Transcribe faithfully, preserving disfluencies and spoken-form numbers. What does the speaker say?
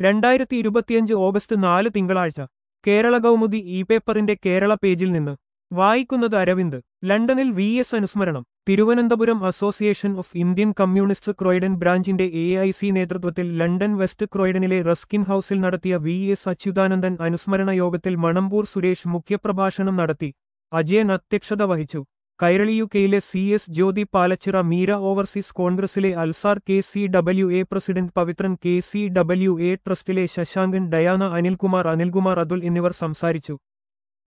രണ്ടായിരത്തി ഇരുപത്തിയഞ്ച് ഓഗസ്റ്റ് നാല് തിങ്കളാഴ്ച കേരള കൗമുദി ഇ പേപ്പറിന്റെ കേരള പേജിൽ നിന്ന് വായിക്കുന്നത് അരവിന്ദ്. ലണ്ടനിൽ വി എസ് അനുസ്മരണം. Thiruvananthapuram association of Indian communist Croydon ബ്രാഞ്ചിന്റെ എ ഐ സി നേതൃത്വത്തിൽ ലണ്ടൻ വെസ്റ്റ് ക്രോയ്ഡനിലെ റസ്കിൻ ഹൌസിൽ നടത്തിയ വി എസ് അച്യുതാനന്ദൻ അനുസ്മരണ യോഗത്തിൽ മണമ്പൂർ സുരേഷ് മുഖ്യപ്രഭാഷണം നടത്തി. അജയൻ അധ്യക്ഷത വഹിച്ചു. കൈരളി യു കെയിലെ C S Jyothi Palachira, Meera overseas കോൺഗ്രസിലെ Alsar, K C W A president Pavithran, K C W A ട്രസ്റ്റിലെ ശശാങ്കൻ, ഡയാന, അനിൽകുമാർ, അനിൽകുമാർ അതുൽ എന്നിവർ സംസാരിച്ചു.